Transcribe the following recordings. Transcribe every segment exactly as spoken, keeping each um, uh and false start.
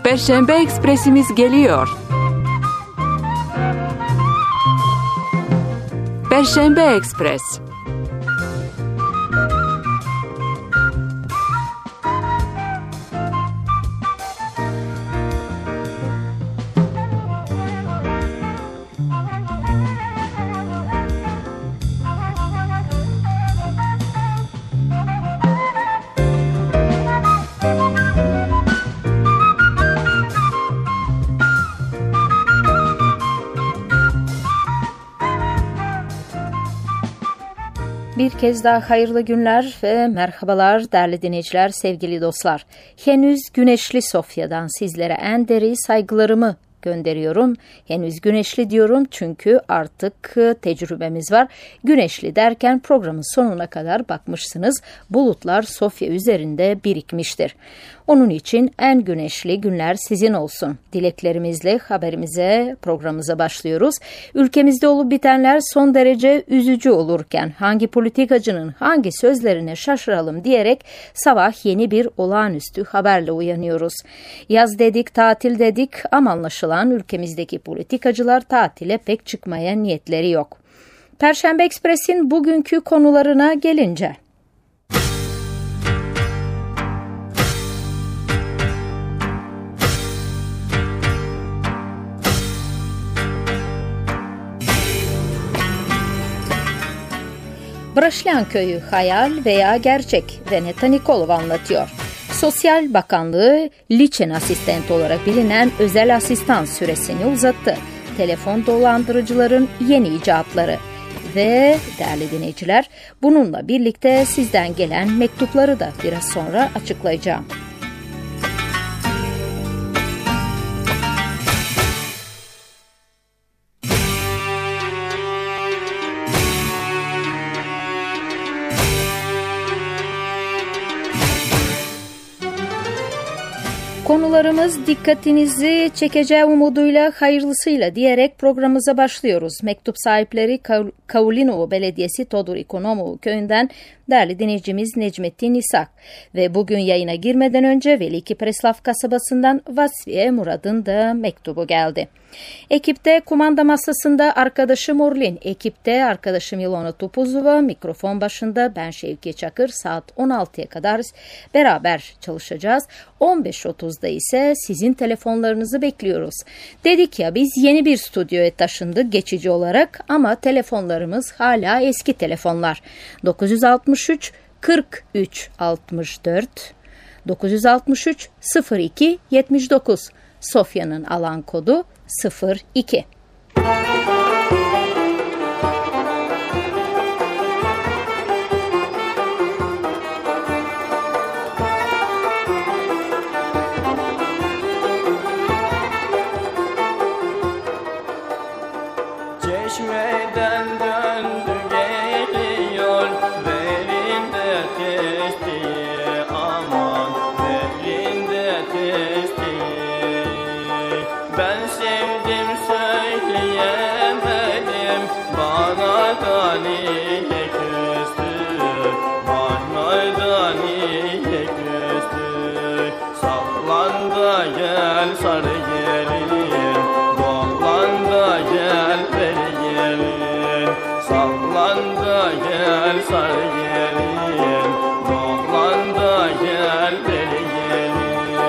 Perşembe Ekspresimiz geliyor. Perşembe Ekspres. Bir kez daha hayırlı günler ve merhabalar değerli dinleyiciler, sevgili dostlar. Henüz güneşli Sofya'dan sizlere en derin saygılarımı gönderiyorum. Henüz güneşli diyorum çünkü artık tecrübemiz var. Güneşli derken programın sonuna kadar bakmışsınız, bulutlar Sofya üzerinde birikmiştir. Onun için en güneşli günler sizin olsun. Dileklerimizle haberimize, programımıza başlıyoruz. Ülkemizde olup bitenler son derece üzücü olurken hangi politikacının hangi sözlerine şaşıralım diyerek sabah yeni bir olağanüstü haberle uyanıyoruz. Yaz dedik, tatil dedik ama anlaşılan ülkemizdeki politikacılar tatile pek çıkmaya niyetleri yok. Perşembe Ekspres'in bugünkü konularına gelince... Braşlyan Köyü hayal veya gerçek, Veneta Nikolov anlatıyor. Sosyal Bakanlığı Liçen asistent olarak bilinen özel asistan süresini uzattı. Telefon dolandırıcıların yeni icatları ve değerli dinleyiciler, bununla birlikte sizden gelen mektupları da biraz sonra açıklayacağım. Konularımız dikkatinizi çekeceği umuduyla, hayırlısıyla diyerek programımıza başlıyoruz. Mektup sahipleri Kaulinovo Belediyesi Todor Ikonomov köyünden değerli dinleyicimiz Necmettin İshak ve bugün yayına girmeden önce Veliki Preslav kasabasından Vasfiye Murad'ın da mektubu geldi. Ekipte kumanda masasında arkadaşım Orlin, ekipte arkadaşım Ilona Tupuzova, mikrofon başında ben Şevki Çakır. Saat on altıya kadar beraber çalışacağız. on beş otuzda ise sizin telefonlarınızı bekliyoruz. Dedik ya, biz yeni bir stüdyoya taşındık geçici olarak ama telefonlarımız hala eski telefonlar. dokuz altı üç kırk üç altmış dört dokuz altı üç sıfır iki yetmiş dokuz Sofya'nın alan kodu sıfır iki. Çeşmeden döndü geliyor, belinde testiye, aman belinde testiye. Ben sevdim söyleyemedim, bana da niye küstü, bana da niye küstü. Sallan da gel sarı gelin, dolan da gel beri gelin. Sallan da gel sarı gelin, dolan da gel beri gelin.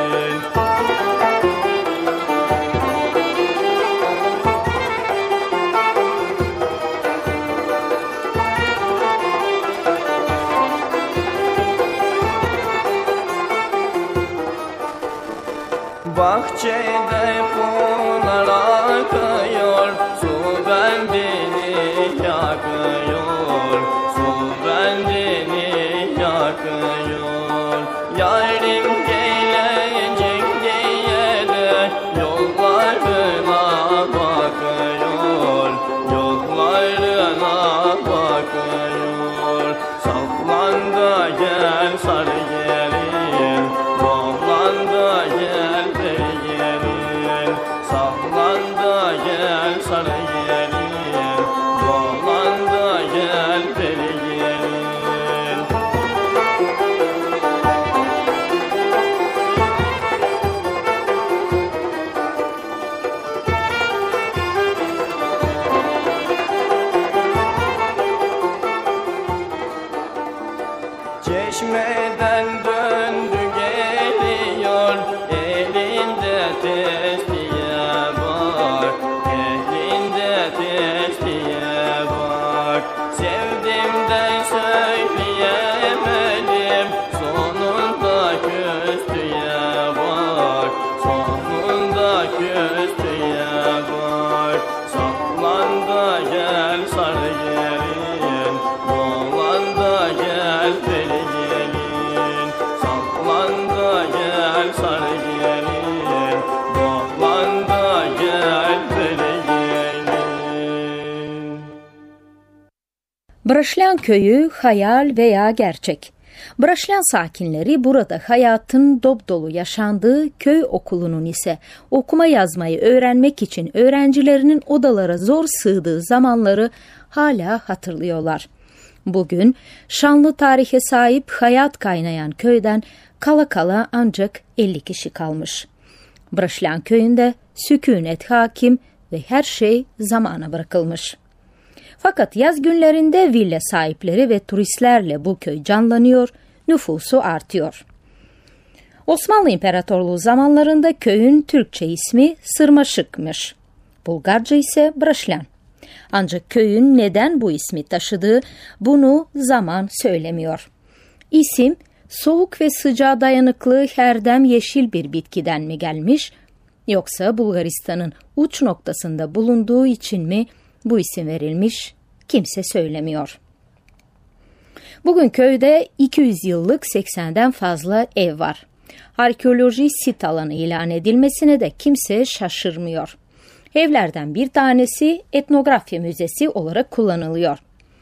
Bahçede pınar akıyor, su bendini yakıyor, su bendini yakıyor. Yarim gelecek diye de yollarına bakıyor, yollarına bakıyor. Sallan da gel sarı gelin, dolan da gel beri gelin. Sallan da gel sarı gelin, dolan da gel beri gelin. Braşlan köyü hayal veya gerçek. Braşlan sakinleri burada hayatın dop-dolu yaşandığı köy okulunun ise okuma yazmayı öğrenmek için öğrencilerinin odalara zor sığdığı zamanları hala hatırlıyorlar. Bugün şanlı tarihe sahip hayat kaynayan köyden kala kala ancak elli kişi kalmış. Braşlan köyünde sükunet hakim ve her şey zamana bırakılmış. Fakat yaz günlerinde villa sahipleri ve turistlerle bu köy canlanıyor, nüfusu artıyor. Osmanlı İmparatorluğu zamanlarında köyün Türkçe ismi Sırmaşık'mış. Bulgarca ise Braşlan. Ancak köyün neden bu ismi taşıdığı bunu zaman söylemiyor. İsim soğuk ve sıcağa dayanıklı herdem yeşil bir bitkiden mi gelmiş, yoksa Bulgaristan'ın uç noktasında bulunduğu için mi bu isim verilmiş, kimse söylemiyor. Bugün köyde iki yüz yıllık seksenden fazla ev var. Arkeoloji sit alanı ilan edilmesine de kimse şaşırmıyor. Evlerden bir tanesi etnografya müzesi olarak kullanılıyor.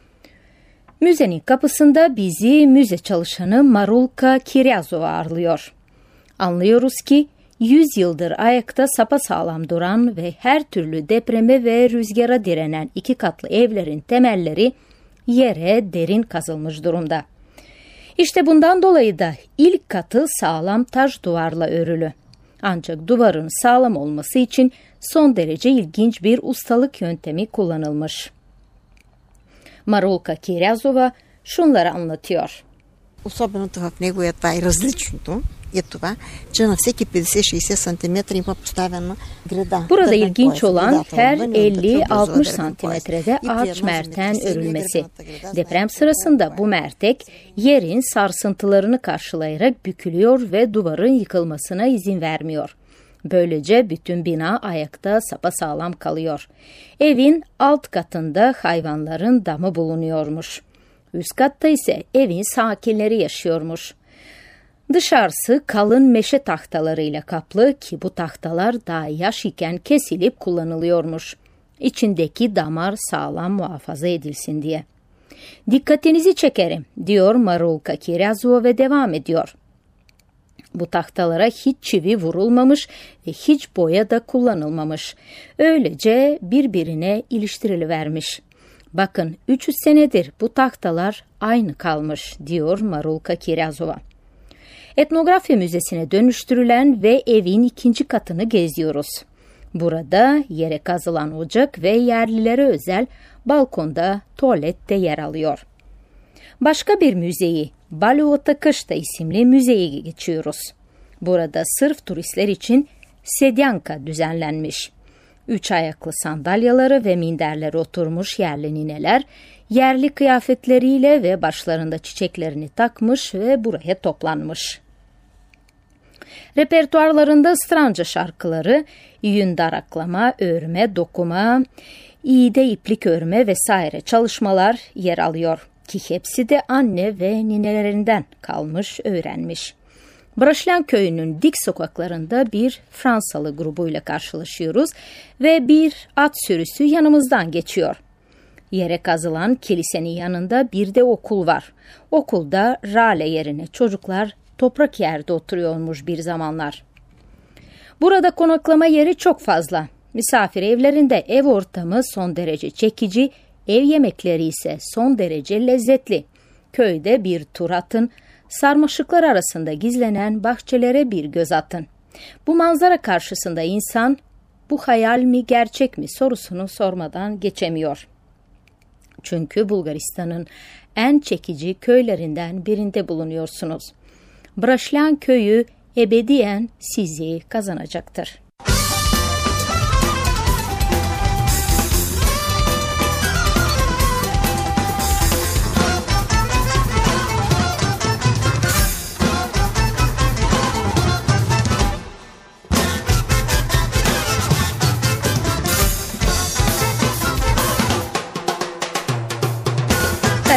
Müzenin kapısında bizi müze çalışanı Marulka Kiryazova ağırlıyor. Anlıyoruz ki yüz yıldır ayakta sapasağlam duran ve her türlü depreme ve rüzgara direnen iki katlı evlerin temelleri yere derin kazılmış durumda. İşte bundan dolayı da ilk katı sağlam taş duvarla örülü. Ancak duvarın sağlam olması için son derece ilginç bir ustalık yöntemi kullanılmış. Marulka Kiryazova şunları anlatıyor. Особеното в него е това и различното е това, че на всеки петдесет-шейсет сантиметра има поставена града. Burada ilginç olan her elli altmış santimetrede ağaç merten örülmesi. Deprem sırasında bu mertek yerin sarsıntılarını karşılayarak bükülüyor ve duvarın yıkılmasına izin vermiyor. Böylece bütün bina ayakta sapasağlam kalıyor. Evin alt katında hayvanların damı bulunuyormuş. Üst katta ise evin sakinleri yaşıyormuş. Dışarısı kalın meşe tahtalarıyla kaplı ki bu tahtalar daha yaş iken kesilip kullanılıyormuş. İçindeki damar sağlam muhafaza edilsin diye. Dikkatinizi çekerim, diyor Marulka Kiryazova ve devam ediyor. Bu tahtalara hiç çivi vurulmamış ve hiç boya da kullanılmamış. Öylece birbirine iliştirilivermiş. Bakın üç yüz senedir bu tahtalar aynı kalmış, diyor Marulka Kiryazova. Etnografya müzesine dönüştürülen ve evin ikinci katını geziyoruz. Burada yere kazılan ocak ve yerlilere özel balkonda tuvalet de yer alıyor. Başka bir müzeyi, Balovotakışta isimli müzeyi geçiyoruz. Burada sırf turistler için sedyanka düzenlenmiş. Üç ayaklı sandalyaları ve minderlere oturmuş yerli nineler, yerli kıyafetleriyle ve başlarında çiçeklerini takmış ve buraya toplanmış. Repertuarlarında Stranca şarkıları, yün daraklama, örme, dokuma, iğde iplik örme vesaire çalışmalar yer alıyor ki hepsi de anne ve ninelerinden kalmış, öğrenmiş. Braşlan köyünün dik sokaklarında bir Fransalı grubuyla karşılaşıyoruz ve bir at sürüsü yanımızdan geçiyor. Yere kazılan kilisenin yanında bir de okul var. Okulda rale yerine çocuklar toprak yerde oturuyormuş bir zamanlar. Burada konaklama yeri çok fazla. Misafir evlerinde ev ortamı son derece çekici, ev yemekleri ise son derece lezzetli. Köyde bir tur atın, sarmaşıklar arasında gizlenen bahçelere bir göz atın. Bu manzara karşısında insan, bu hayal mi gerçek mi sorusunu sormadan geçemiyor. Çünkü Bulgaristan'ın en çekici köylerinden birinde bulunuyorsunuz. Braşlan köyü ebediyen sizi kazanacaktır.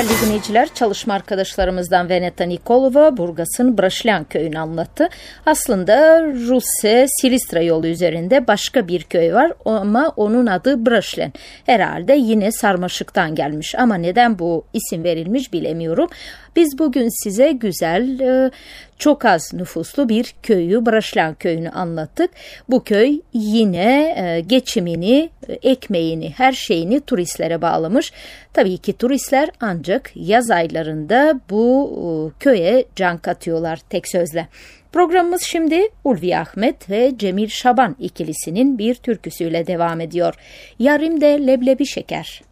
Değerli dinleyiciler, çalışma arkadaşlarımızdan Veneta Nikolova, Burgas'ın Braşlan köyünü anlattı. Aslında Russe Silistra yolu üzerinde başka bir köy var ama onun adı Braşlan. Herhalde yine sarmaşıktan gelmiş ama neden bu isim verilmiş bilemiyorum. Biz bugün size güzel, çok az nüfuslu bir köyü, Braşlan köyünü anlattık. Bu köy yine geçimini, ekmeğini, her şeyini turistlere bağlamış. Tabii ki turistler ancak yaz aylarında bu köye can katıyorlar tek sözle. Programımız şimdi Ulvi Ahmet ve Cemil Şaban ikilisinin bir türküsüyle devam ediyor. Yarimde leblebi şeker.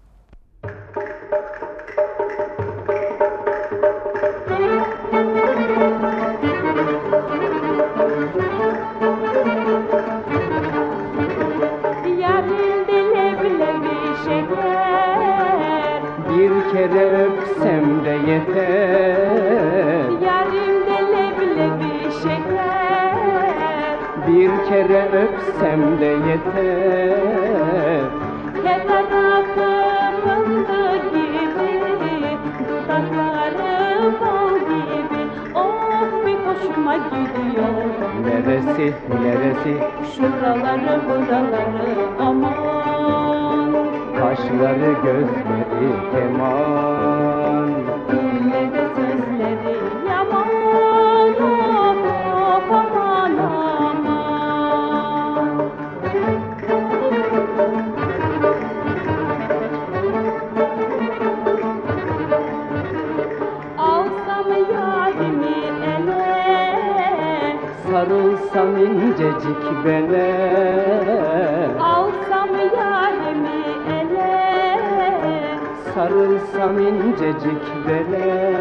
Bir kere öpsem de yeter. Yarimde leblebi şeker. Bir kere öpsem de yeter. Yeter akılımda gibi, dudakları bal gibi. Oh bir hoşuma gidiyor. Neresi, neresi? Şuraları, buraları aman. Kaşları, gözleri keman. Dille de sözleri yaman. Of aman aman. Alsam yarimi ele, sarılsam incecik bele. Alsam yarimi sarılsam incecik bele.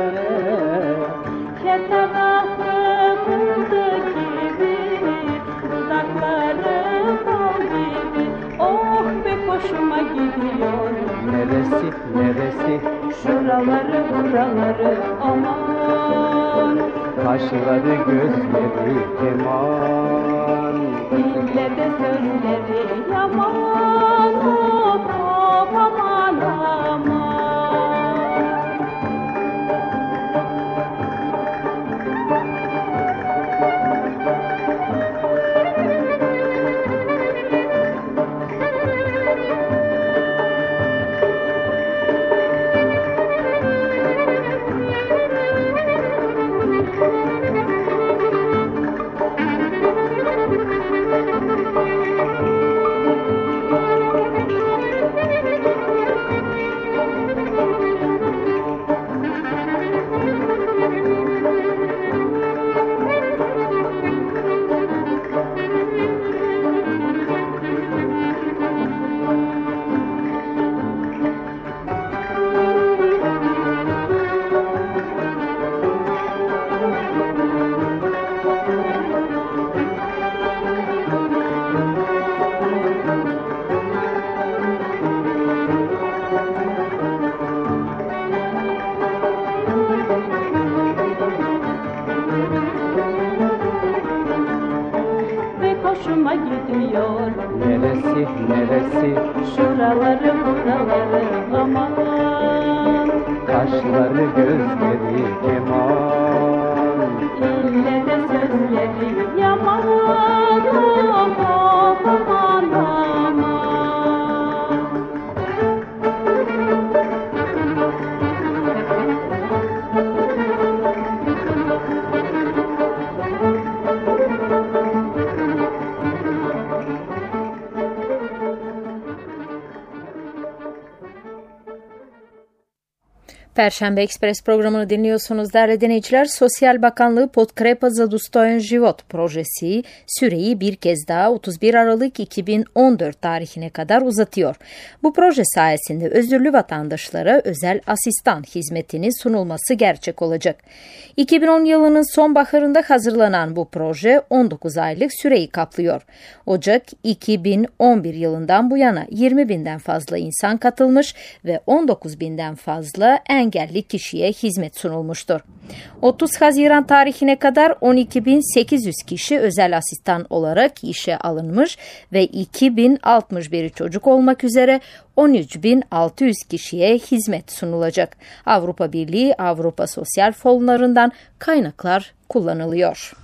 Yeter aklımda gibi, dudakları bal gibi. Oh be hoşuma gidiyor. Neresi, neresi? Şuraları, buraları aman. Kaşları, gözleri keman. Dille de sözleri yaman. Of of aman aman. Hoşuma gidiyor. Neresi, neresi? Şuraları, buraları aman. Kaşları, gözleri keman. Dille de sözleri yaman. Of of aman aman. Perşembe Ekspres programını dinliyorsunuz değerli dinleyiciler. Sosyal Bakanlığı Podkrepa za Dostoyan Život projesi süreyi bir kez daha otuz bir Aralık iki bin on dört tarihine kadar uzatıyor. Bu proje sayesinde özürlü vatandaşlara özel asistan hizmetinin sunulması gerçek olacak. iki bin on yılının sonbaharında hazırlanan bu proje on dokuz aylık süreyi kaplıyor. Ocak iki bin on bir yılından bu yana yirmi binden fazla insan katılmış ve on dokuz binden fazla en engelli kişiye hizmet sunulmuştur. otuz Haziran tarihine kadar on iki bin sekiz yüz kişi özel asistan olarak işe alınmış ve iki bin altmış bir çocuk olmak üzere on üç bin altı yüz kişiye hizmet sunulacak. Avrupa Birliği, Avrupa Sosyal Fonlarından kaynaklar kullanılıyor.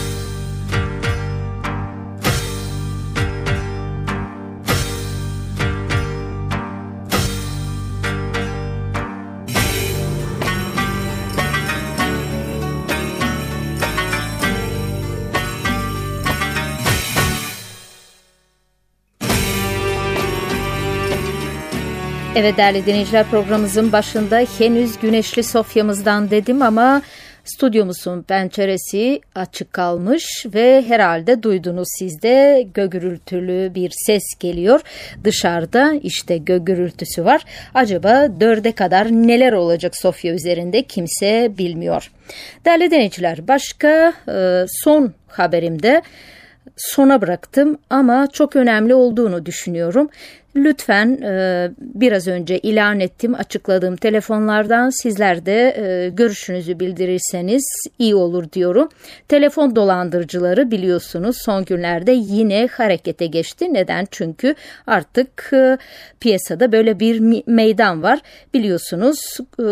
Evet değerli dinleyiciler, programımızın başında henüz güneşli Sofya'mızdan dedim ama stüdyomuzun penceresi açık kalmış ve herhalde duydunuz siz de gök gürültülü bir ses geliyor. Dışarıda işte gök gürültüsü var. Acaba dörde kadar neler olacak Sofya üzerinde kimse bilmiyor. Değerli dinleyiciler, başka e, son haberimde sona bıraktım ama çok önemli olduğunu düşünüyorum. Lütfen e, biraz önce ilan ettim, açıkladığım telefonlardan sizler de e, görüşünüzü bildirirseniz iyi olur diyorum. Telefon dolandırıcıları biliyorsunuz son günlerde yine harekete geçti. Neden? Çünkü artık e, piyasada böyle bir meydan var. Biliyorsunuz e,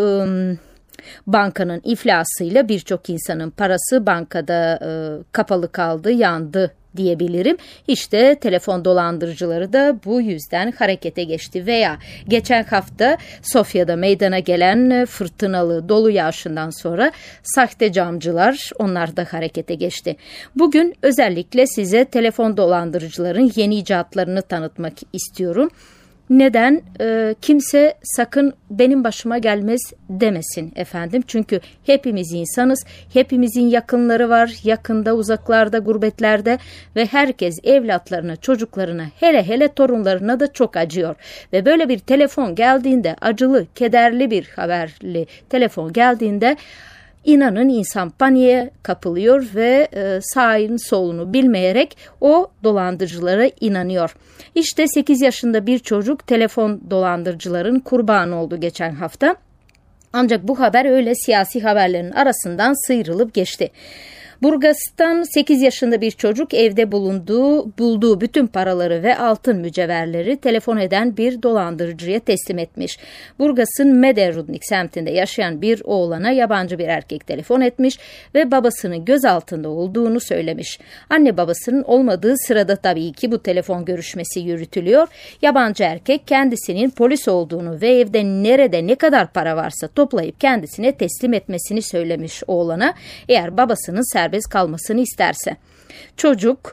bankanın iflasıyla birçok insanın parası bankada e, kapalı kaldı, yandı diyebilirim. İşte telefon dolandırıcıları da bu yüzden harekete geçti veya geçen hafta Sofya'da meydana gelen fırtınalı dolu yağışından sonra sahte camcılar, onlar da harekete geçti. Bugün özellikle size telefon dolandırıcıların yeni icatlarını tanıtmak istiyorum. Neden? Ee, kimse sakın benim başıma gelmez demesin efendim. Çünkü hepimiz insanız, hepimizin yakınları var, yakında, uzaklarda, gurbetlerde ve herkes evlatlarına, çocuklarına, hele hele torunlarına da çok acıyor. Ve böyle bir telefon geldiğinde, acılı, kederli bir haberli telefon geldiğinde İnanın insan paniğe kapılıyor ve e, sağını solunu bilmeyerek o dolandırıcılara inanıyor. İşte sekiz yaşında bir çocuk telefon dolandırıcıların kurbanı oldu geçen hafta. Ancak bu haber öyle siyasi haberlerin arasından sıyrılıp geçti. Burgas'tan sekiz yaşında bir çocuk evde bulunduğu, bulduğu bütün paraları ve altın mücevherleri telefon eden bir dolandırıcıya teslim etmiş. Burgas'ın Mederudnik semtinde yaşayan bir oğlana yabancı bir erkek telefon etmiş ve babasının gözaltında olduğunu söylemiş. Anne babasının olmadığı sırada tabii ki bu telefon görüşmesi yürütülüyor. Yabancı erkek kendisinin polis olduğunu ve evde nerede ne kadar para varsa toplayıp kendisine teslim etmesini söylemiş oğlana, eğer babasının serbest kalmasını isterse. Çocuk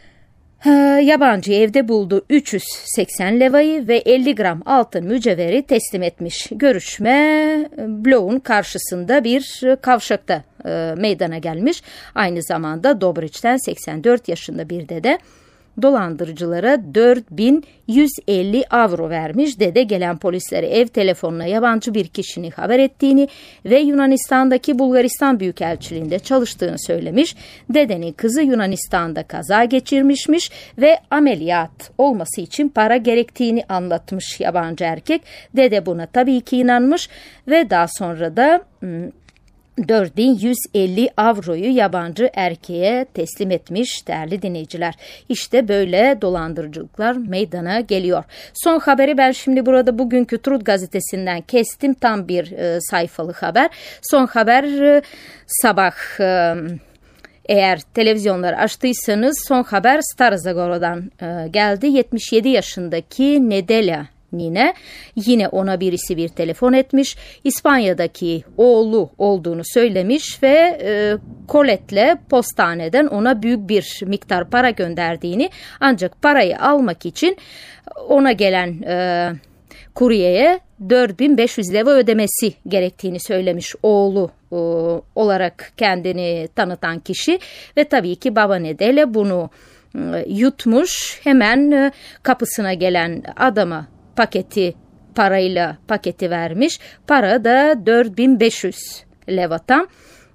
yabancı evde bulduğu üç yüz seksen levayı ve elli gram altın mücevheri teslim etmiş. Görüşme bloğun karşısında bir kavşakta e, meydana gelmiş. Aynı zamanda Dobriç'ten seksen dört yaşında bir dede dolandırıcılara dört bin yüz elli avro vermiş. Dede gelen polislere ev telefonuna yabancı bir kişinin haber ettiğini ve Yunanistan'daki Bulgaristan Büyükelçiliğinde çalıştığını söylemiş. Dedenin kızı Yunanistan'da kaza geçirmişmiş ve ameliyat olması için para gerektiğini anlatmış yabancı erkek. Dede buna tabii ki inanmış ve daha sonra da dört bin yüz elli avroyu yabancı erkeğe teslim etmiş değerli dinleyiciler. İşte böyle dolandırıcılıklar meydana geliyor. Son haberi ben şimdi burada bugünkü Trud gazetesinden kestim. Tam bir e, sayfalı haber. Son haber e, sabah e, eğer televizyonları açtıysanız son haber Stara Zagoradan e, geldi. yetmiş yedi yaşındaki Nedelya Nine, yine ona birisi bir telefon etmiş, İspanya'daki oğlu olduğunu söylemiş ve e, koletle postaneden ona büyük bir miktar para gönderdiğini, ancak parayı almak için ona gelen e, kuryeye dört bin beş yüz leva ödemesi gerektiğini söylemiş oğlu e, olarak kendini tanıtan kişi ve tabii ki baba Nedele bunu e, yutmuş, hemen e, kapısına gelen adama paketi, parayla paketi vermiş. Para da dört bin beş yüz levatan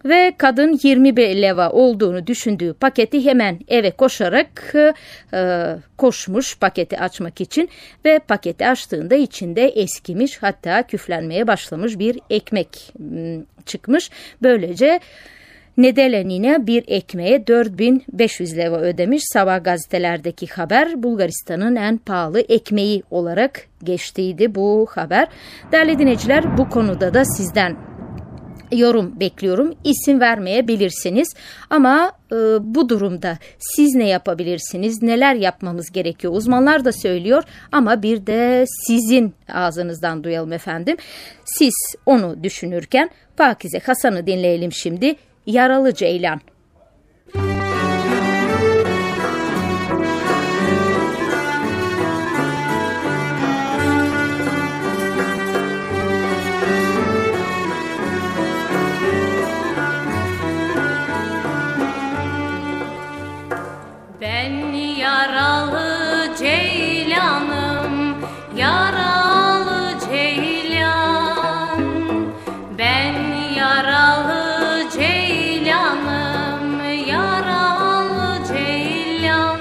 ve kadın yirmi bir leva olduğunu düşündüğü paketi hemen eve koşarak e, koşmuş paketi açmak için ve paketi açtığında içinde eskimiş, hatta küflenmeye başlamış bir ekmek çıkmış. Böylece Nedelenine bir ekmeğe dört bin beş yüz leva ödemiş. Sabah gazetelerdeki haber Bulgaristan'ın en pahalı ekmeği olarak geçtiydi bu haber. Değerli dinleyiciler, bu konuda da sizden yorum bekliyorum. İsim vermeyebilirsiniz ama e, bu durumda siz ne yapabilirsiniz? Neler yapmamız gerekiyor? Uzmanlar da söylüyor ama bir de sizin ağzınızdan duyalım efendim. Siz onu düşünürken Pakize Hasan'ı dinleyelim şimdi. Yaralı Ceylan. Ben yaralı ceylanım, yaralı ceylan. Ben yaralı ceylanım, yaralı ceylan.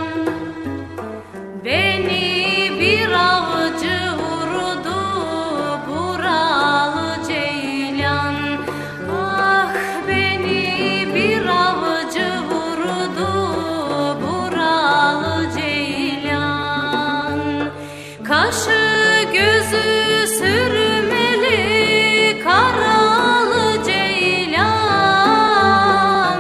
Beni bir avcı vurdu, buralı ceylan. Ah, beni bir avcı vurdu, buralı ceylan. Kaşı gözü sürmeli, karalı ceylan.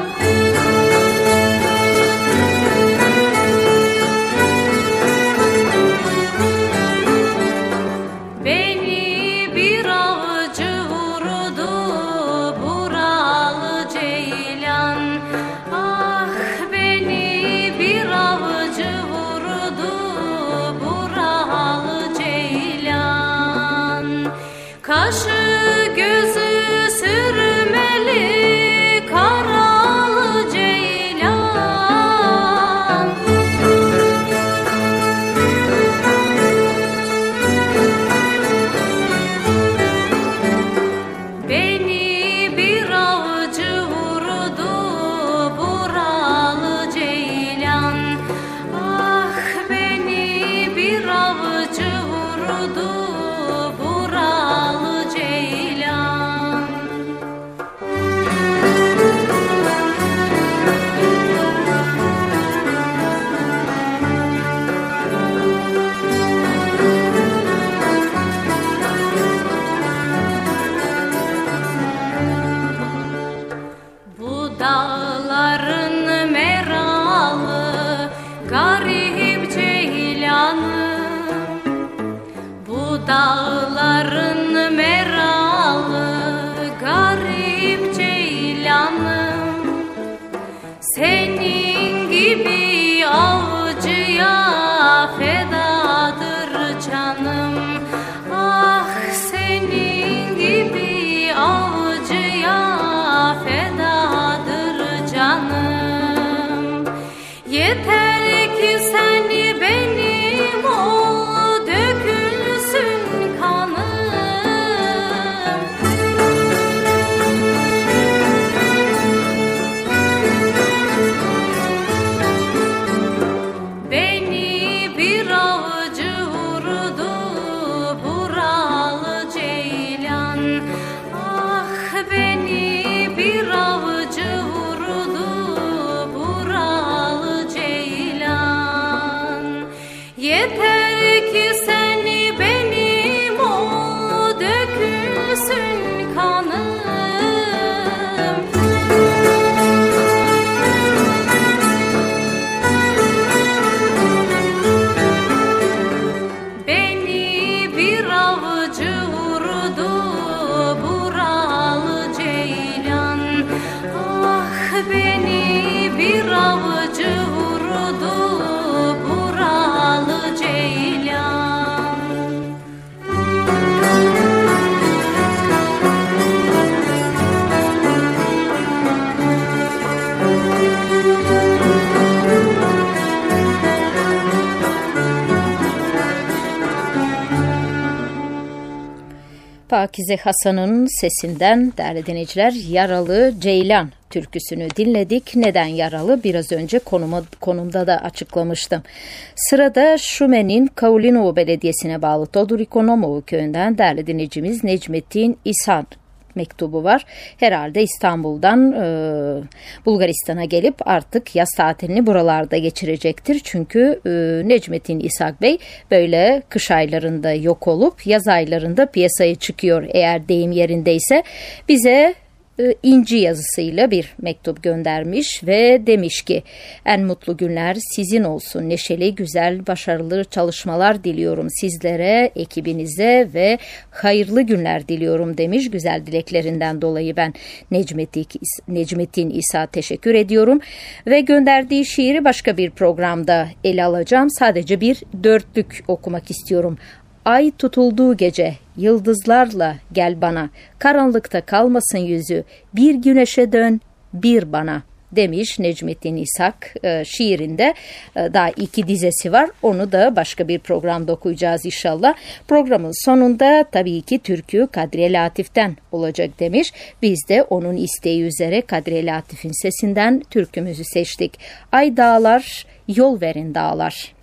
Beni bir avcı vurdu, buralı ceylan. Ah, beni bir avcı vurdu, buralı ceylan. Kaşı gözü sürmeli, karalı ceylan. Beni bir avcı vurdu, buralı ceylan. Ah, beni bir avcı vurdu, buralı ceylan. Bu dağların meralı, garip ceylanı. Bu dağların meralı, garip ceylanı. Senin gibi avcıya fedadır canım. Ah, senin gibi avcıya fedadır canım. Yeter ki sen benim ol, dökülsün kanım. Beni bir avcı vurdu, buralı ceylan. Ah, beni bir avcı vurdu, buralı ceylan. Yeter ki sen benim ol, dökülsün kanım. Beni bir avcı vurdu, buralı ceylan. Ah, beni bir avcı vurdu, buralı ceylan. Pakize Hasan'ın sesinden değerli dinleyiciler Yaralı Ceylan türküsünü dinledik. Neden yaralı? Biraz önce konuma, konumda da açıklamıştım. Sırada Şumen'in Kaulinovo Belediyesi'ne bağlı Todorikonovo köyünden değerli dinleyicimiz Necmettin İsa mektubu var. Herhalde İstanbul'dan e, Bulgaristan'a gelip artık yaz tatilini buralarda geçirecektir. Çünkü e, Necmettin İshak Bey böyle kış aylarında yok olup yaz aylarında piyasaya çıkıyor eğer deyim yerindeyse. Bize e, inci yazısıyla bir mektup göndermiş ve demiş ki en mutlu günler sizin olsun. Neşeli, güzel, başarılı çalışmalar diliyorum sizlere, ekibinize ve hayırlı günler diliyorum demiş. Güzel dileklerinden dolayı ben Necmettin, Necmettin İsa teşekkür ediyorum. Ve gönderdiği şiiri başka bir programda ele alacağım. Sadece bir dörtlük okumak istiyorum. Ay tutulduğu gece, yıldızlarla gel bana, karanlıkta kalmasın yüzü, bir güneşe dön, bir bana demiş Necmettin İshak e, şiirinde. E, daha iki dizesi var, onu da başka bir programda okuyacağız inşallah. Programın sonunda tabii ki türkü Kadriye Latif'ten olacak demiş. Biz de onun isteği üzere Kadriye Latif'in sesinden türkümüzü seçtik. Ay dağlar, yol verin dağlar.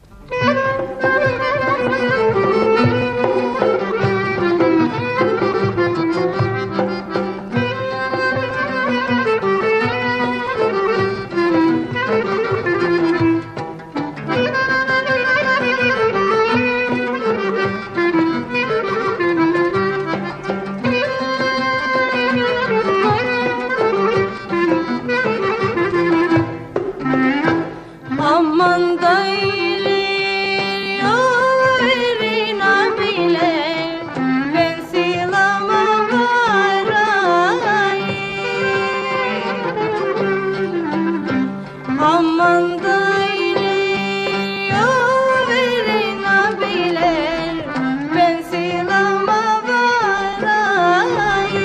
Aman daylı yol verin abile, ben silama varayım. Aman daylı yol verin abile, ben silama varayım.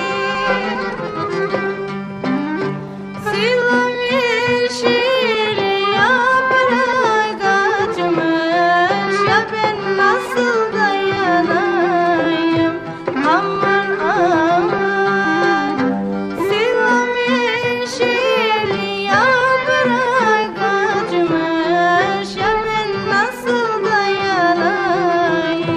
Silam yeşil yaprak açmış, ya ben nasıl dayanayım? Aman aman. Silam yeşil yaprak açmış, ya ben nasıl dayanayım?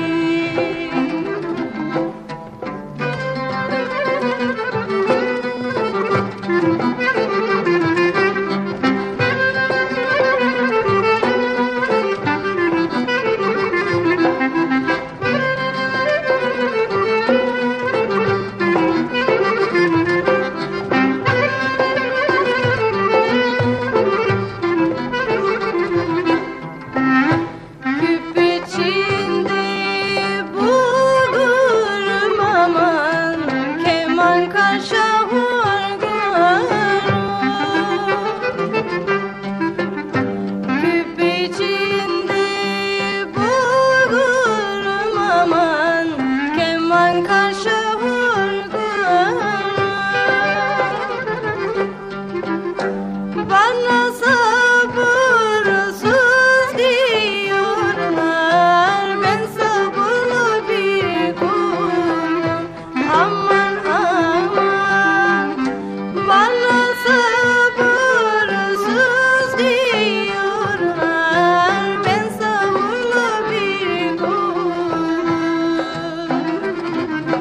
Küp içinde bulurum aman, keman kaşa vurgurum. Küp içinde bulurum aman, keman kaşa vurgurum. Bana sabırsız diyorlar, ben sabırlı bir kulum. Aman aman. Bana sabırsız diyorlar, ben sabırlı bir kulum.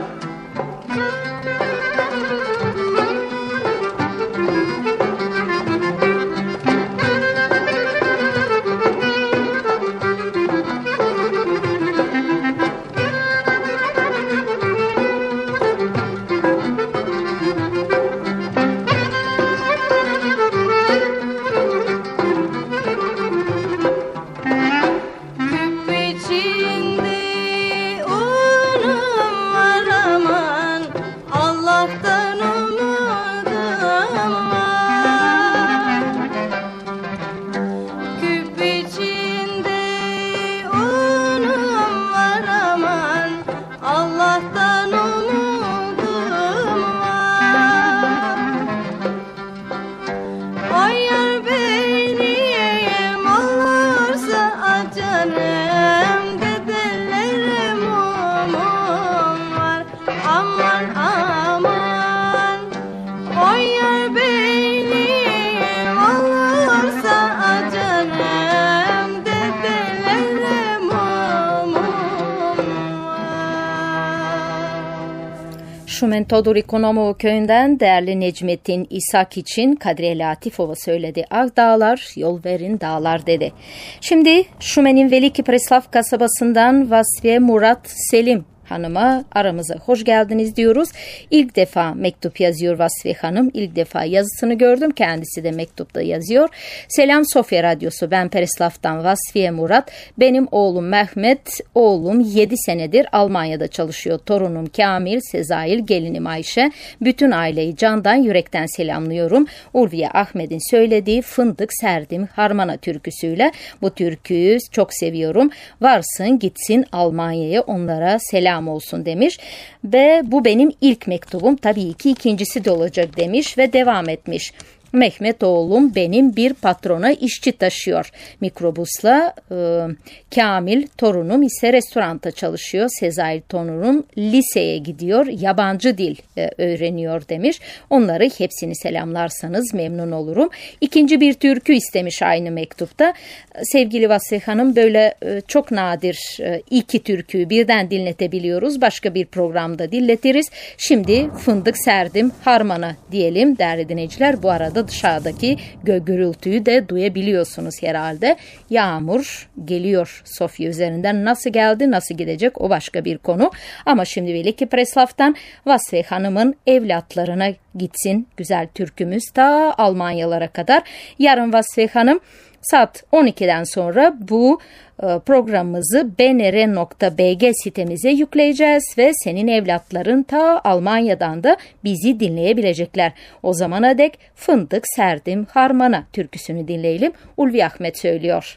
Şumen Todur İkonomu köyünden değerli Necmettin İshak için Kadriye Latifova söyledi. Ah dağlar, yol verin dağlar dedi. Şimdi Şumen'in Veliki Preslav kasabasından Vasfiye Murat Selim Hanım'a aramıza hoş geldiniz diyoruz. İlk defa mektup yazıyor Vasfiye Hanım. İlk defa yazısını gördüm. Kendisi de mektupta yazıyor. Selam Sofya Radyosu. Ben Pereslav'dan Vasfiye Murat. Benim oğlum Mehmet. Oğlum yedi senedir Almanya'da çalışıyor. Torunum Kamil, Sezail, gelinim Ayşe. Bütün aileyi candan yürekten selamlıyorum. Ulviye Ahmet'in söylediği Fındık Serdim Harmana türküsüyle bu türküyü çok seviyorum. Varsın gitsin Almanya'ya, onlara selam olsun demiş ve bu benim ilk mektubum, tabii ki ikincisi de olacak demiş ve devam etmiş. Mehmet oğlum benim bir patrona işçi taşıyor mikrobusla. E, Kamil torunum ise restoranda çalışıyor. Sezail torunum liseye gidiyor, yabancı dil e, öğreniyor demiş. Onları hepsini selamlarsanız memnun olurum. İkinci bir türkü istemiş aynı mektupta. Sevgili Vasfiye Hanım, böyle e, çok nadir e, iki türküyü birden dinletebiliyoruz. Başka bir programda dinletiriz. Şimdi Fındık Serdim Harmana diyelim değerli dinleyiciler. Bu arada dışarıdaki gök gürültüyü de duyabiliyorsunuz herhalde. Yağmur geliyor Sofya üzerinden. Nasıl geldi, nasıl gidecek o başka bir konu. Ama şimdi Veliki Preslav'tan Vasfiye Hanım'ın evlatlarına gitsin güzel türkümüz ta Almanyalara kadar. Yarın Vasfiye Hanım saat on ikiden sonra bu programımızı b n r nokta b g sitemize yükleyeceğiz ve senin evlatların ta Almanya'dan da bizi dinleyebilecekler. O zamana dek Fındık Serdim Harmana türküsünü dinleyelim. Ulvi Ahmet söylüyor.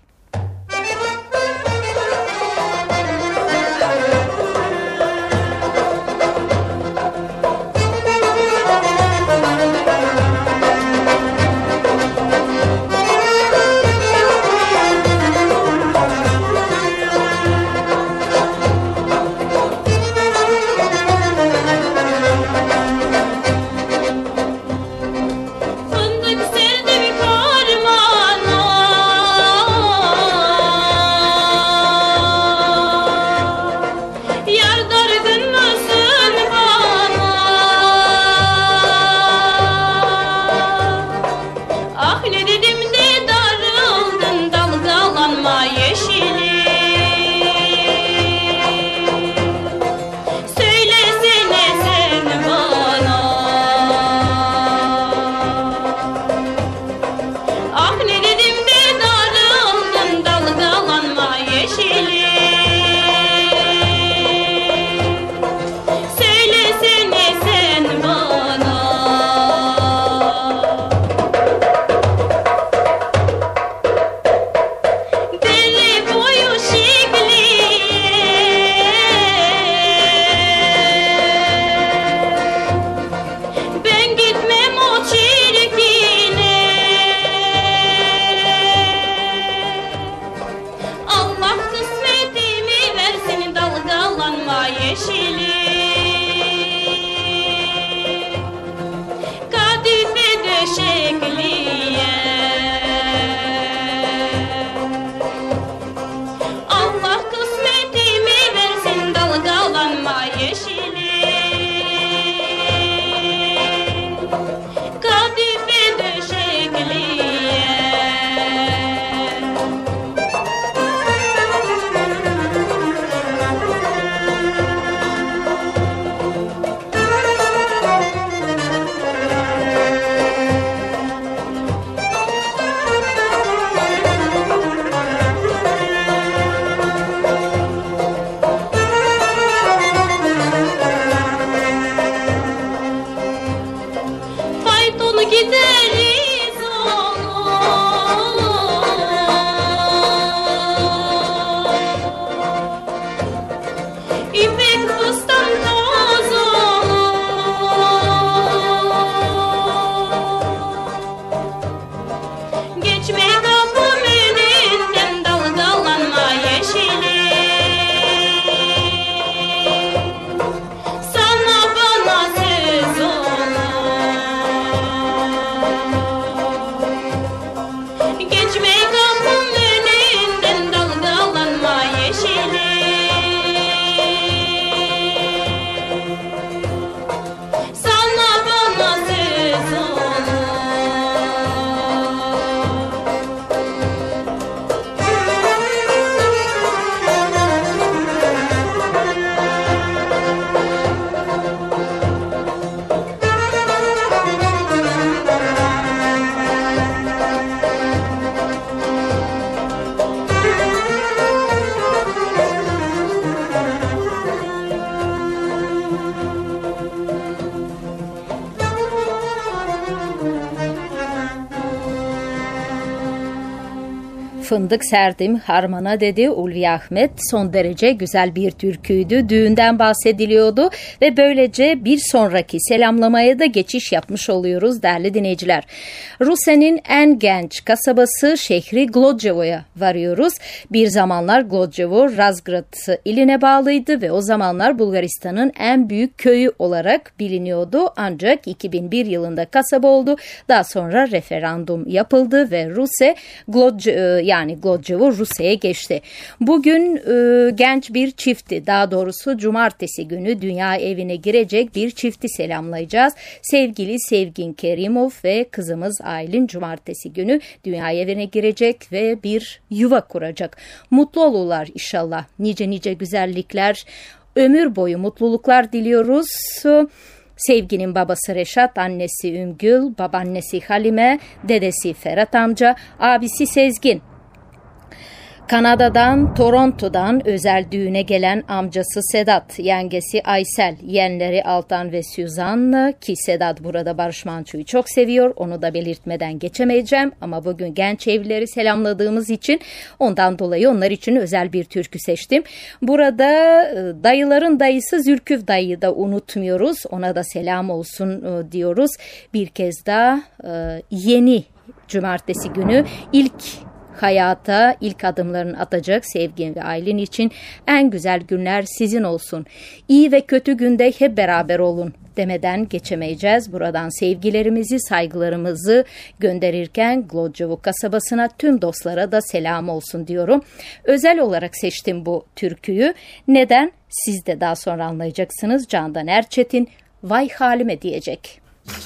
Fındık serdim harmana dedi Ulvi Ahmet. Son derece güzel bir türküydü. Düğünden bahsediliyordu ve böylece bir sonraki selamlamaya da geçiş yapmış oluyoruz değerli dinleyiciler. Rusya'nın en genç kasabası şehri Glodjevo'ya varıyoruz. Bir zamanlar Glodjevo Razgrad iline bağlıydı ve o zamanlar Bulgaristan'ın en büyük köyü olarak biliniyordu. Ancak iki bin bir yılında kasaba oldu. Daha sonra referandum yapıldı ve Rusya Glodjevo yani Glodjevo Rusya'ya geçti. Bugün e, genç bir çifti, daha doğrusu cumartesi günü dünya evine girecek bir çifti selamlayacağız. Sevgili Sevgin Kerimov ve kızımız Aylin cumartesi günü dünya evine girecek ve bir yuva kuracak. Mutlu olurlar inşallah. Nice nice güzellikler, ömür boyu mutluluklar diliyoruz. Sevginin babası Reşat, annesi Ümgül, babaannesi Halime, dedesi Ferhat amca, abisi Sezgin. Kanada'dan, Toronto'dan özel düğüne gelen amcası Sedat, yengesi Aysel, yeğenleri Altan ve Suzan ki Sedat burada Barış Manço'yu çok seviyor. Onu da belirtmeden geçemeyeceğim ama bugün genç evlileri selamladığımız için ondan dolayı onlar için özel bir türkü seçtim. Burada dayıların dayısı Zülküf dayıyı da unutmuyoruz. Ona da selam olsun diyoruz. Bir kez daha yeni cumartesi günü ilk hayata ilk adımlarını atacak Sevgin ve Aylin için en güzel günler sizin olsun. İyi ve kötü günde hep beraber olun demeden geçemeyeceğiz. Buradan sevgilerimizi, saygılarımızı gönderirken Glodjevo kasabasına tüm dostlara da selam olsun diyorum. Özel olarak seçtim bu türküyü. Neden? Siz de daha sonra anlayacaksınız. Candan Erçetin vay halime diyecek.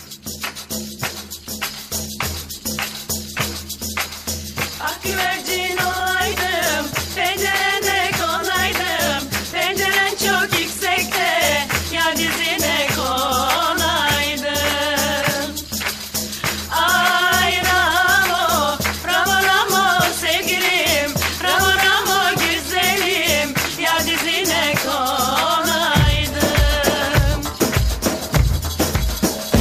Güvercin olaydım, pencerene konaydım, penceren çok yüksekte, ya dizine konaydım. Ay Ramo, Ramo Ramo sevgilim, Ramo Ramo güzelim, ya dizine konaydım.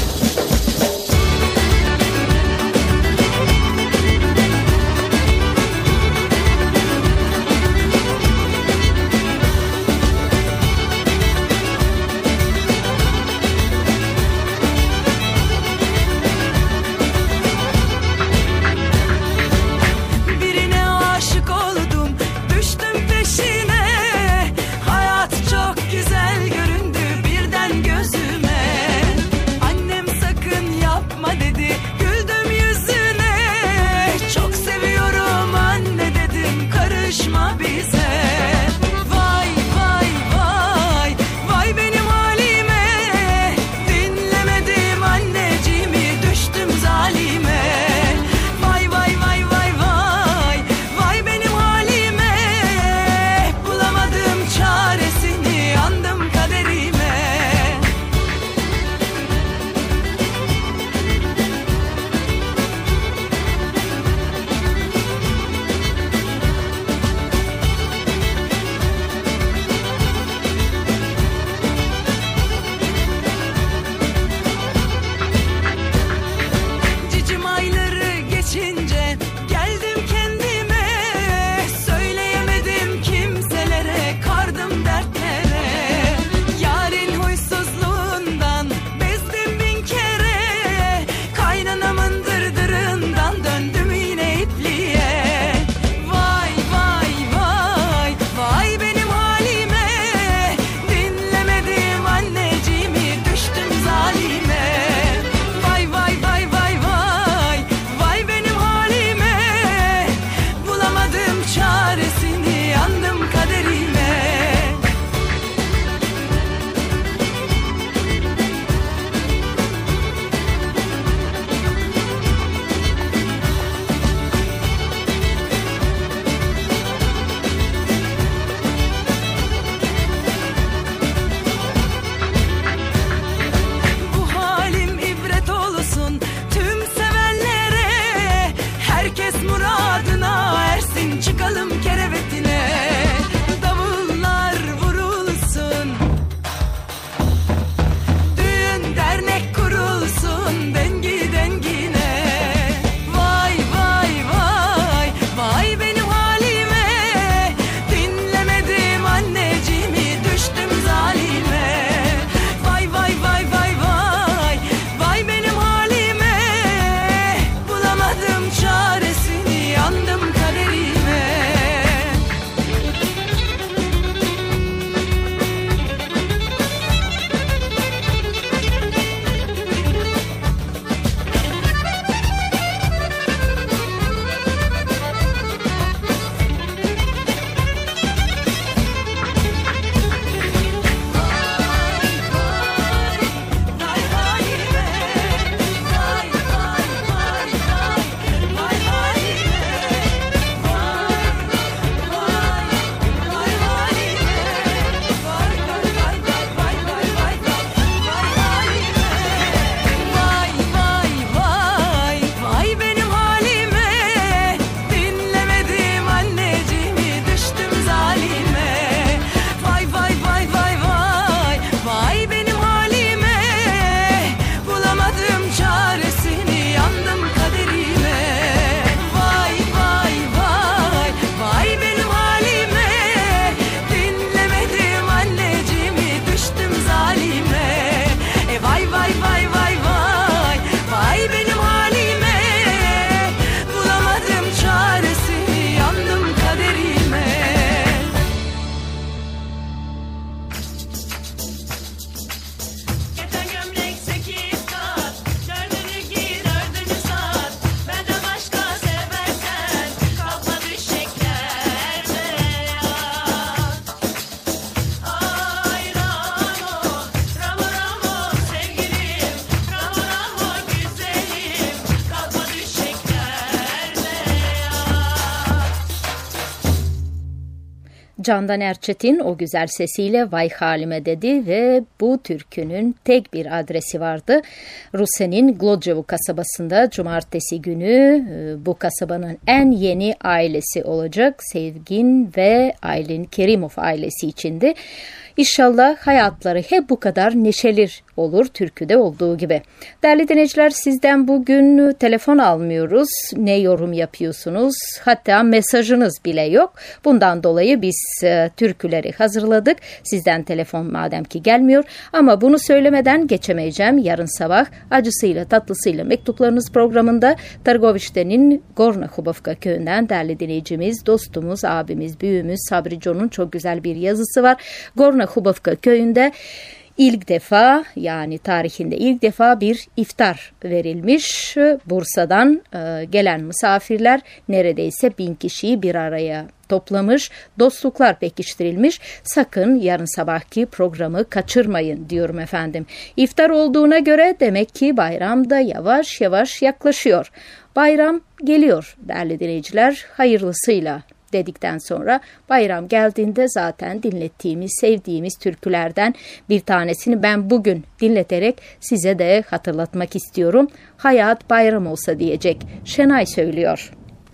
Candan Erçetin o güzel sesiyle Vay Halime dedi ve bu türkünün tek bir adresi vardı. Rusya'nın Glodjevo kasabasında cumartesi günü bu kasabanın en yeni ailesi olacak Sevgin ve Aylin Kerimov ailesi içindi. İnşallah hayatları hep bu kadar neşeli olur türküde olduğu gibi. Değerli dinleyiciler, sizden bugün telefon almıyoruz. Ne yorum yapıyorsunuz? Hatta mesajınız bile yok. Bundan dolayı biz e, türküleri hazırladık. Sizden telefon madem ki gelmiyor. Ama bunu söylemeden geçemeyeceğim. Yarın sabah acısıyla tatlısıyla mektuplarınız programında Targovişte'nin Gorna Hubovka köyünden değerli dinleyicimiz, dostumuz, abimiz, büyüğümüz Sabri John'un çok güzel bir yazısı var. Gorna Hubovka köyünde İlk defa, yani tarihinde ilk defa bir iftar verilmiş. Bursa'dan e, gelen misafirler neredeyse bin kişiyi bir araya toplamış, dostluklar pekiştirilmiş. Sakın yarın sabahki programı kaçırmayın diyorum efendim. İftar olduğuna göre demek ki bayram da yavaş yavaş yaklaşıyor. Bayram geliyor değerli dinleyiciler, hayırlısıyla dedikten sonra bayram geldiğinde zaten dinlettiğimiz, sevdiğimiz türkülerden bir tanesini ben bugün dinleterek size de hatırlatmak istiyorum. Hayat bayram olsa diyecek. Şenay söylüyor.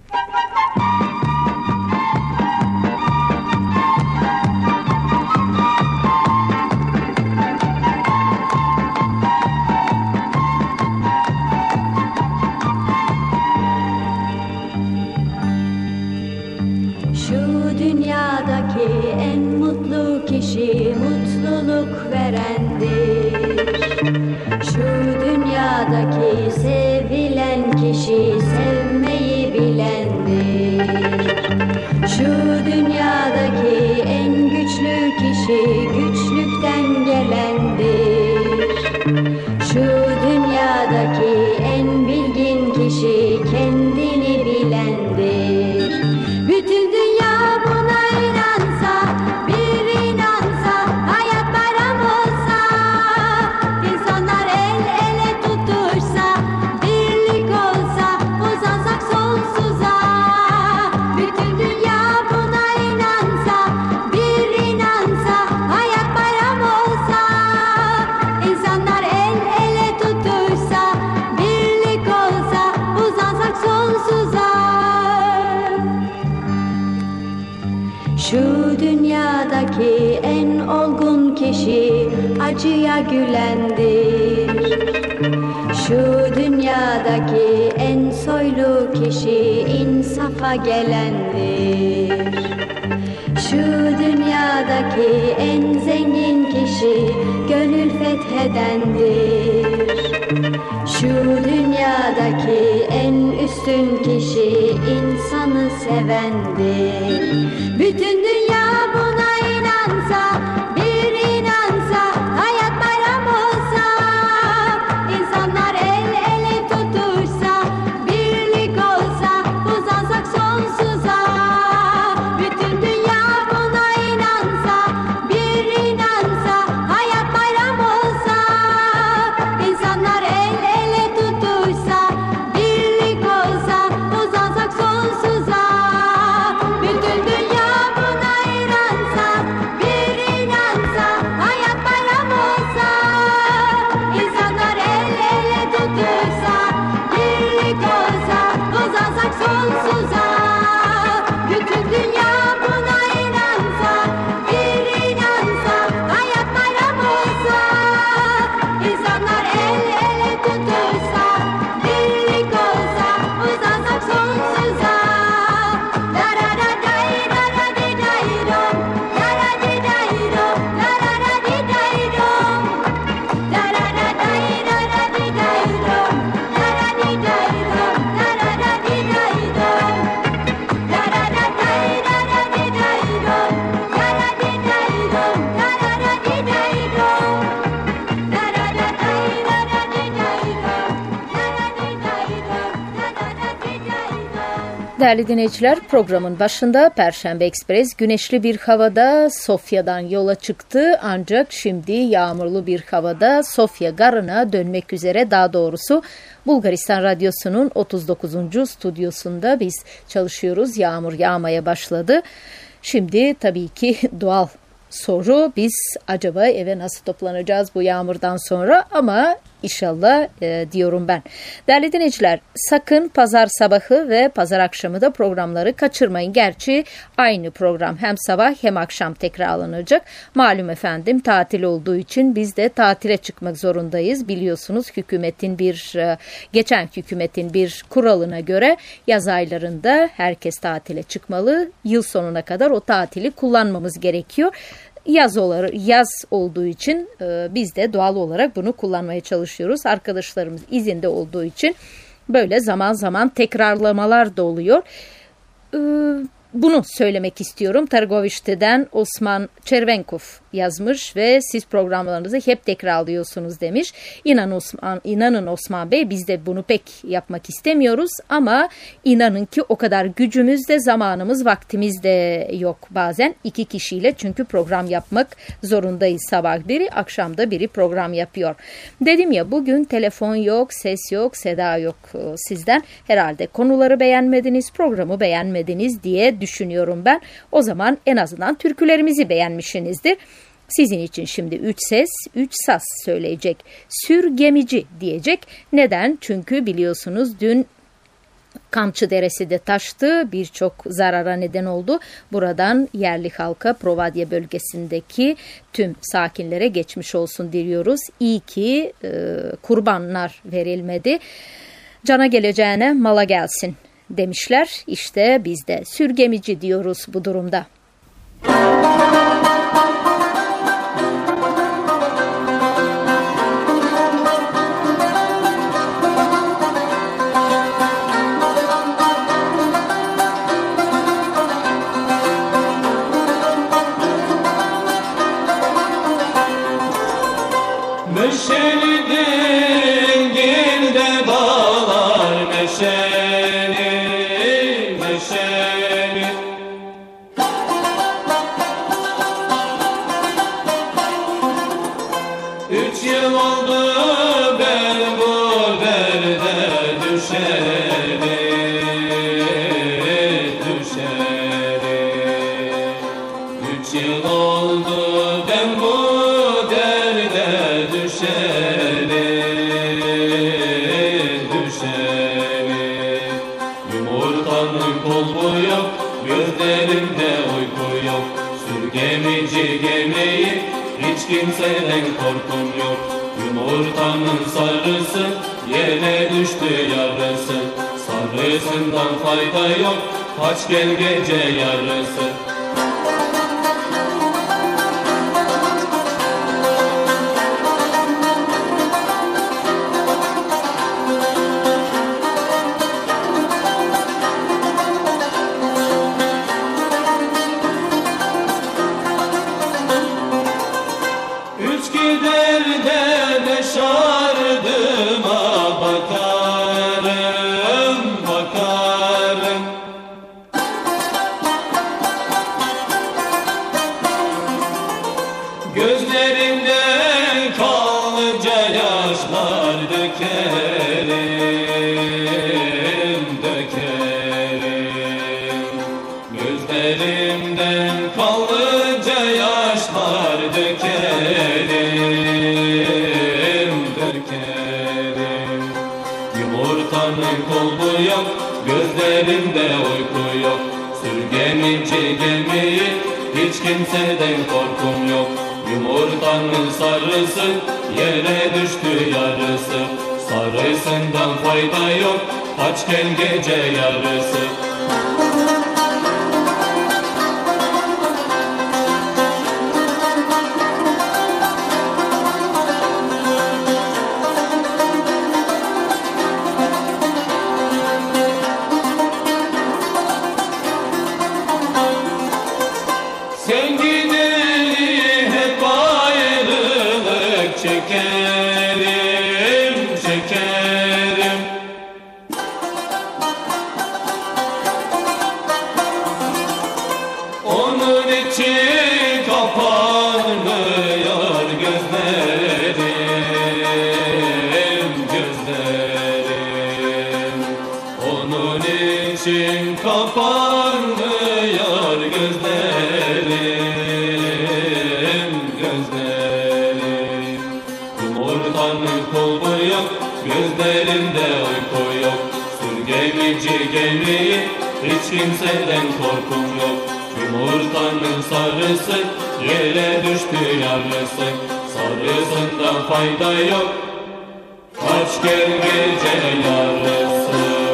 Dünyadaki en mutlu kişi mutluluk verendir. Şu dünyadaki sevilen kişi sevmeyi bilendir. Şu dünyadaki en güçlü kişi güçlükten gelendir. Şu dünyadaki en bilgin kişi kendini bilendir. Bütün dünya buna inansa, bir inansa, hayat bayram olsa, insanlar el ele tutuşsa, birlik olsa, uzansak sonsuza. Bütün dünya buna inansa, bir inansa, hayat bayram olsa, insanlar el ele tutuşsa, birlik olsa, uzansak sonsuza. Şu dünyadaki en olgun kişi acıya gülendir. Şu dünyadaki en soylu kişi insafa gelendir. Şu dünyadaki en zengin kişi gönül fethedendir. Şu dünyadaki en üstün kişi insanı sevendir. Bütün dünya buna inansa, bir inansa, hayat bayram olsa, insanlar el ele tutuşsa, birlik olsa, uzansak sonsuza. Bütün dünya buna inansa, bir inansa, hayat bayram olsa, insanlar el ele tutuşsa, birlik olsa, uzansak sonsuza. Bütün dünya buna inansa, bir inansa, hayat bayram olsa, insanlar el ele tutuşsa, birlik olsa, uzansak sonsuza. Bütün dünya buna inansa, bir inansa, hayat bayram olsa, insanlar el ele tutuşsa, birlik olsa, uzansak sonsuza. La la la day, la la di day dom, la la di day dom, la la la di day dom, la la la day, la la di day dom, la la di day dom, la la la di day dom, la la la day, la la di day dom, la la di day dom, la la la di day dom, la la la day, la la di day dom, la la di day dom, la la la di day dom. Değerli dinleyiciler, programın başında Perşembe Ekspres güneşli bir havada Sofya'dan yola çıktı. Ancak şimdi yağmurlu bir havada Sofya Garı'na dönmek üzere, daha doğrusu Bulgaristan Radyosu'nun otuz dokuzuncu stüdyosunda biz çalışıyoruz. Yağmur yağmaya başladı. Şimdi tabii ki doğal soru, biz acaba eve nasıl toplanacağız bu yağmurdan sonra, ama İnşallah e, diyorum ben. Değerli dinleyiciler, sakın pazar sabahı ve pazar akşamı da programları kaçırmayın. Gerçi aynı program hem sabah hem akşam tekrarlanacak. Malum efendim, tatil olduğu için biz de tatile çıkmak zorundayız. Biliyorsunuz hükümetin bir e, geçen hükümetin bir kuralına göre yaz aylarında herkes tatile çıkmalı. Yıl sonuna kadar o tatili kullanmamız gerekiyor. Yaz olarak, yaz olduğu için e, biz de doğal olarak bunu kullanmaya çalışıyoruz. Arkadaşlarımız izinde olduğu için böyle zaman zaman tekrarlamalar da oluyor. E, bunu söylemek istiyorum. Targovişte'den Osman Çervenkov yazmış ve siz programlarınızı hep tekrarlıyorsunuz demiş. İnan Osman, inanın Osman Bey, biz de bunu pek yapmak istemiyoruz ama inanın ki o kadar gücümüz de, zamanımız, vaktimiz de yok bazen. İki kişiyle çünkü program yapmak zorundayız. Sabah biri, akşamda biri program yapıyor. Dedim ya, bugün telefon yok, ses yok, seda yok sizden. Herhalde konuları beğenmediniz, programı beğenmediniz diye düşünüyorum ben. O zaman en azından türkülerimizi beğenmişsinizdir. Sizin için şimdi üç ses, üç saz söyleyecek. Sürgemici diyecek. Neden? Çünkü biliyorsunuz dün Kamçı Deresi de taştı. Birçok zarara neden oldu. Buradan yerli halka, Provadye bölgesindeki tüm sakinlere geçmiş olsun diliyoruz. İyi ki e, kurbanlar verilmedi. Cana geleceğine mala gelsin demişler. İşte biz de sürgemici diyoruz bu durumda. Meşeli dingilde dağlar, meşeli, meşeli. Üç yıl oldu ben bu derde düşeli, düşeli. Üç yıl oldu ben bu düşeli, düşeli. Yumurtanın kolbu yok, gözlerimde uyku yok. Sürgemici gemiyi, hiç kimseden korkum yok. Yumurtanın sarısı, yere düştü yarısı. Sarısından fayda yok, kaç gel gece yarısı. Gözlerimden kanlıca yaşlar dökerim, dökerim. Gözlerimden kanlıca yaşlar dökerim, dökerim. Yumurtanın kolbu yok, gözlerimde uyku yok. Sürgemici gemiyi, hiç kimseden korkum yok. Yumurtanın sarısı, yere düştü yarısı. Sarısından fayda yok, kaç gel gece yarısı. Sen gideli hep ayrılık çekerim, çekerim. Onun için kapanmıyor gözlerim, gözlerim. Onun için kapanmıyor gözlerim. Yumurtanın kulbu yok, gözlerimde uyku yok. Sür gemici gemiyi, hiç kimseden korkum yok. Yumurtanın sarısı, yere düştü yarısı. Sarısından fayda yok, kaç gel gece yarısı.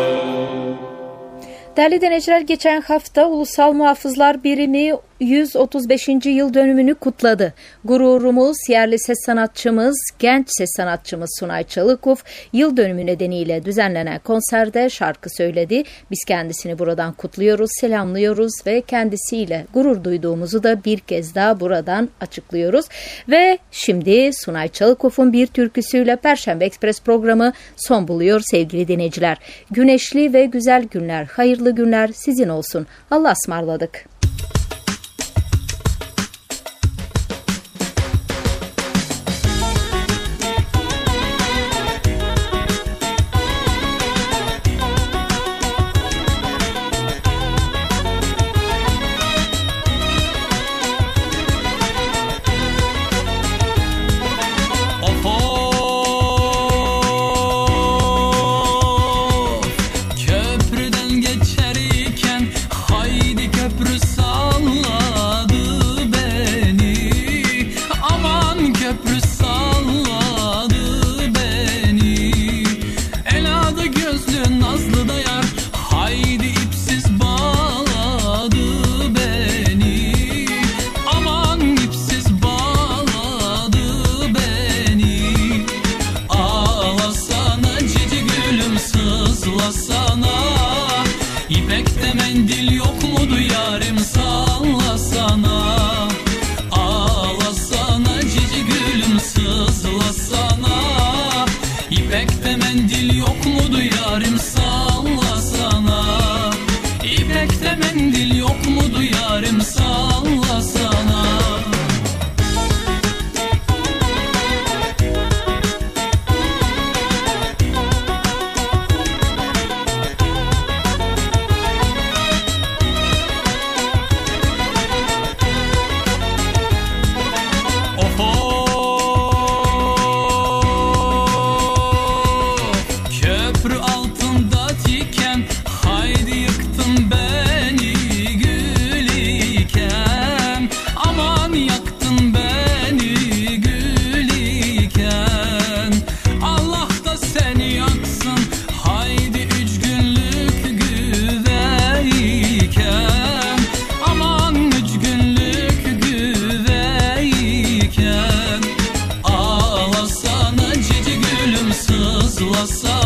Değerli dinleyiciler, geçen hafta Ulusal Muhafızlar Birimi yüz otuz beşinci yıl dönümünü kutladı. Gururumuz, yerli ses sanatçımız, genç ses sanatçımız Sunay Çalıkuf yıl dönümü nedeniyle düzenlenen konserde şarkı söyledi. Biz kendisini buradan kutluyoruz, selamlıyoruz ve kendisiyle gurur duyduğumuzu da bir kez daha buradan açıklıyoruz. Ve şimdi Sunay Çalıkuf'un bir türküsüyle Perşembe Ekspres programı son buluyor sevgili dinleyiciler. Güneşli ve güzel günler, hayırlı günler sizin olsun. Allah'a ısmarladık.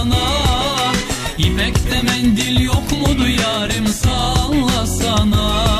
İpekte mendil yok mudu yarim, salla sana.